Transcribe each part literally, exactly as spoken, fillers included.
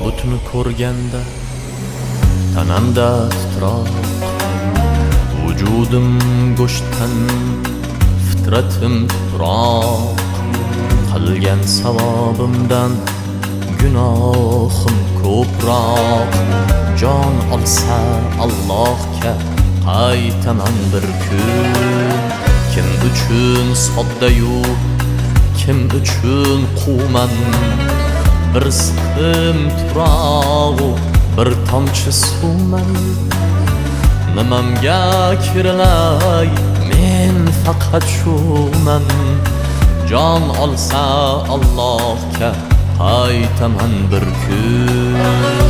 tobutni ko'rganda tanamda titroq, vujudim go'shtdan, fitratim tuproq. Qilgan savobimdan gunohim ko'proq. Jon olsa Allohga qaytaman bir kun. Kim uchun soddayu, kim uchun quvman. Bir siqim tuprog'u, bir tomchi suvman. Nimamga kirilay, men faqat shuman. Jon olsa Allohga qaytaman bir kun.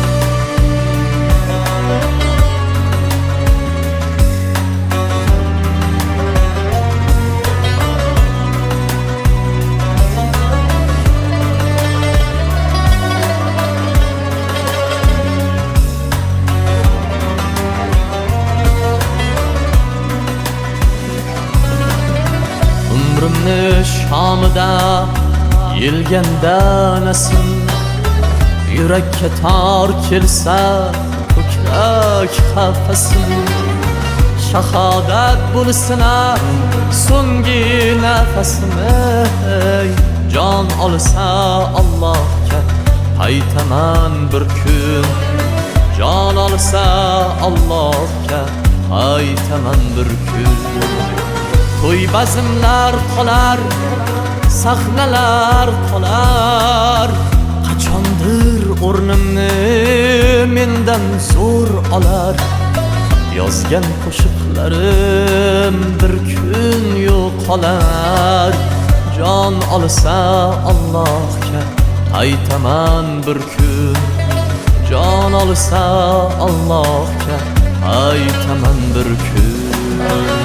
Umrimni shomida yelganda nasim, yurakka tor kelsa ko'krak qafasim. Shahodat bo'lsin so'nggi nafasim. Jon olsa Allohga qaytaman bir kun. Jon olsa Allohga qaytaman bir kun. To'y bazmlar qolar, sahnalar qolar. Qachondir o'rnimni mendan zo'r olar. Yozgan qo'shiqlarim bir kun yo'qolar. Jon olsa Allohga qaytaman bir kun. Jon olsa Allohga qaytaman bir kun.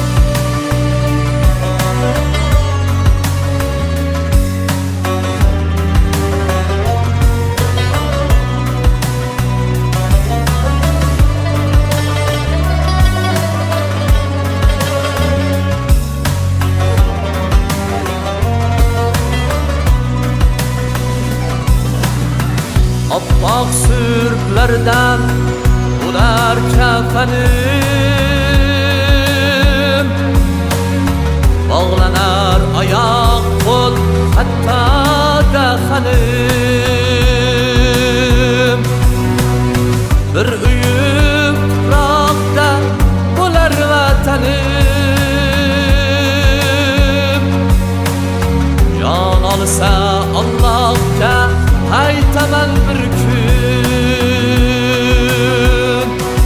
Oppoq surplardan ular kafanim. Bog'lanar oyoq qo'l, hatto dahanim. Bir uyim tuproqda bo'lar vatanim. Jon olsa Allohga qaytaman bir kun.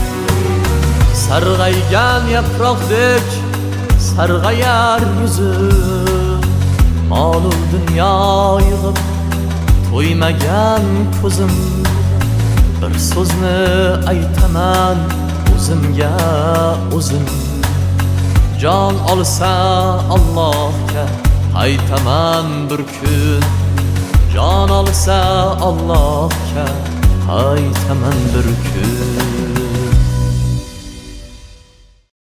Sarg'aygan yaproqdek sarg'ayar yuzim. Mol-u dunyo yig'ib to'ymagan ko'zim. Bir so'zni aytaman o'zimga o'zim. Jon olsa Allohga qaytaman bir kun. Jon olsa Allohga qaytaman bir kun.